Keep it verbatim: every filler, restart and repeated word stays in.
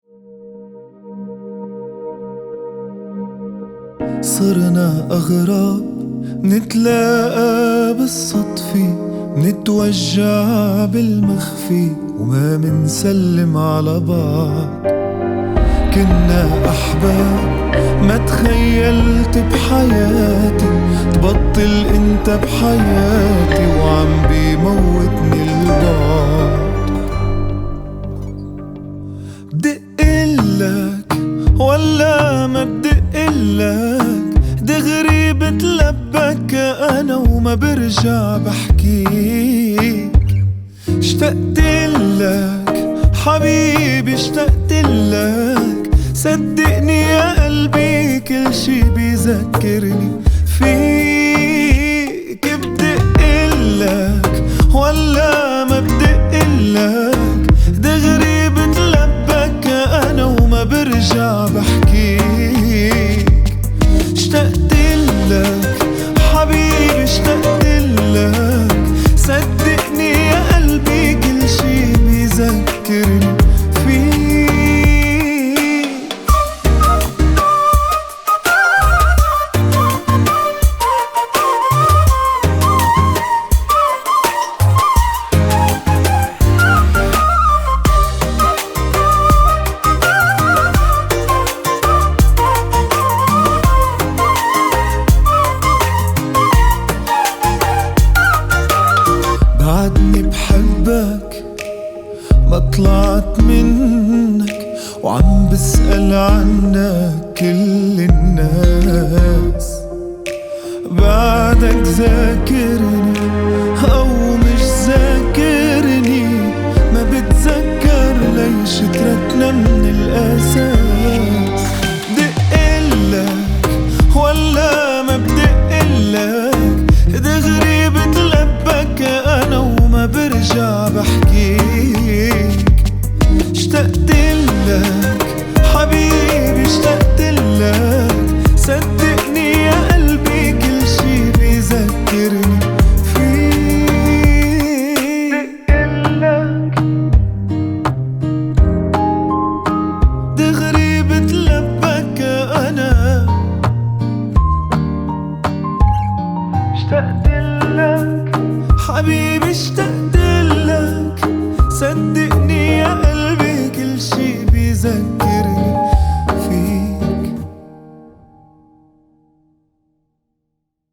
صرنا أغراب نتلاقى بالصدفة، نتوجع بالمخفي وما منسلم على بعض. كنا أحباب ما تخيلت بحياتي تبطل انت بحياتي وعم بيموتني البعد. بدقلك ولا ما بدقلك، دغري بتلبك انا وما برجع بحكيك. اشتقتلك حبيبي اشتقتلك، صدقني يا قلبي كل شي بيذكرني فيك. بدقلك ولا ما بدقلك، دغري بتلبك انا وما برجع بحكيك. اشتقتلك حبيبي اشتقتلك، صدقني يا قلبي كل شي بيذكرني فيك. بعدني بحبك ما طلعت منك، وعم بسأل عنك كل الناس. بعدك ذاكرني أو مش ذاكرني، ما بتذكر ليش تركنا من الأساس. دقلك ولا ما بدقلك، دغري بتلبك أنا وما برجع بحكيك. اشتقتلك حبيبي اشتقتلك، صدقني يا قلبي كل شي بيذكرني فيك. دقلك دغري بتلبك أنا، اشتقتلك حبيبي اشتقتلك، صدق